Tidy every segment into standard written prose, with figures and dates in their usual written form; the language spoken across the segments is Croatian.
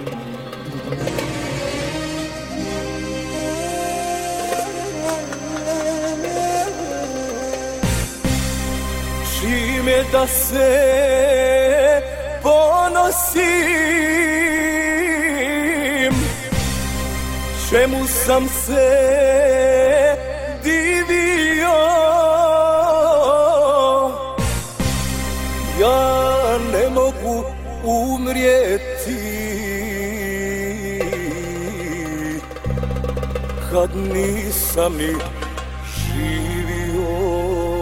Čime da se ponosim, čemu sam se divio, ja ne mogu umrijeti kad nisam ni živio.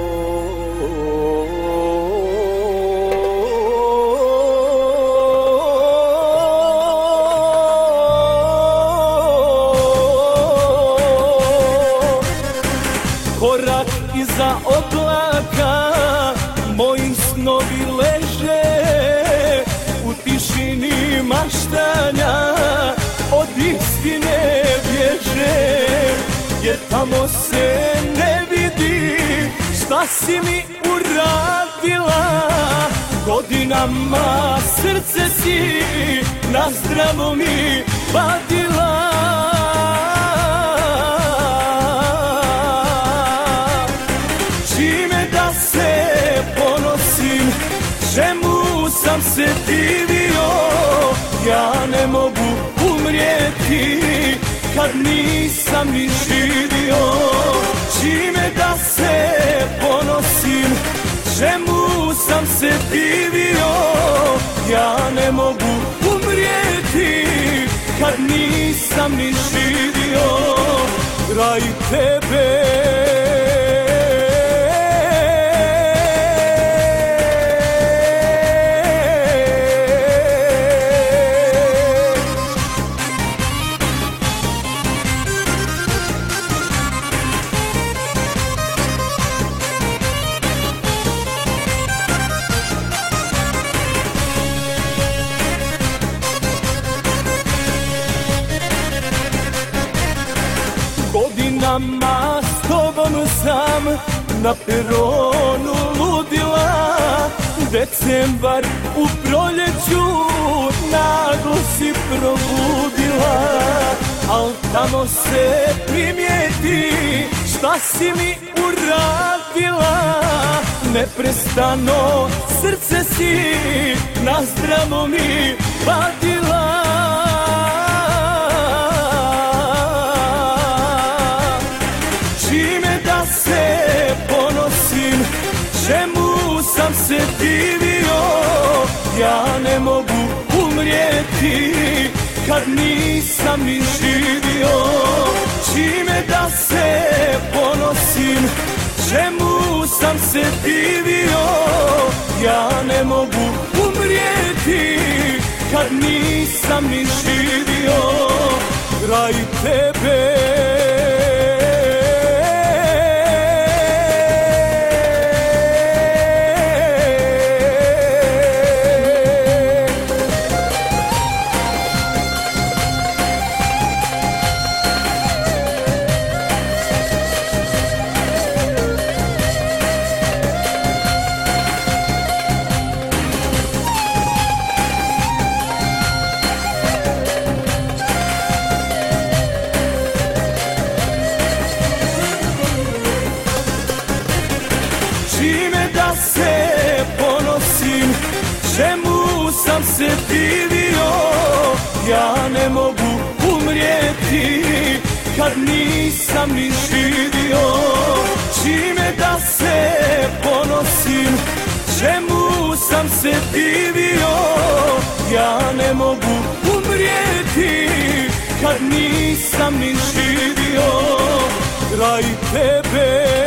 Korak iza oblaka, moji snovi leže u tišini maštanja, od istine bježe, jer tamo se ne vidi šta si mi uradila. Godinama srce si na zdravo mi vadila. Čime da se ponosim, čemu sam se divio, ja ne mogu umrijeti kad nisam ni živio. Čime da se ponosim, čemu sam se divio, ja ne mogu umrijeti kad nisam ni živio. Kraj tebe godinama s tobom sam na peronu ludila. Decembar u proljeću naglo si probudila, al tamo se primijeti šta si mi uradila. Neprestano srce si na zdravo mi vadila. Čime da se ponosim, čemu sam se divio, ja ne mogu umrijeti kad nisam ni živio. Čime da se ponosim, čemu sam se divio, ja ne mogu umrijeti kad nisam ni živio. Kraj tebe čime da se ponosim, čemu sam se divio, ja ne mogu umrijeti kad nisam ni živio. Čime da se ponosim, čemu sam se divio, ja ne mogu umrijeti kad nisam ni živio. Kraj tebe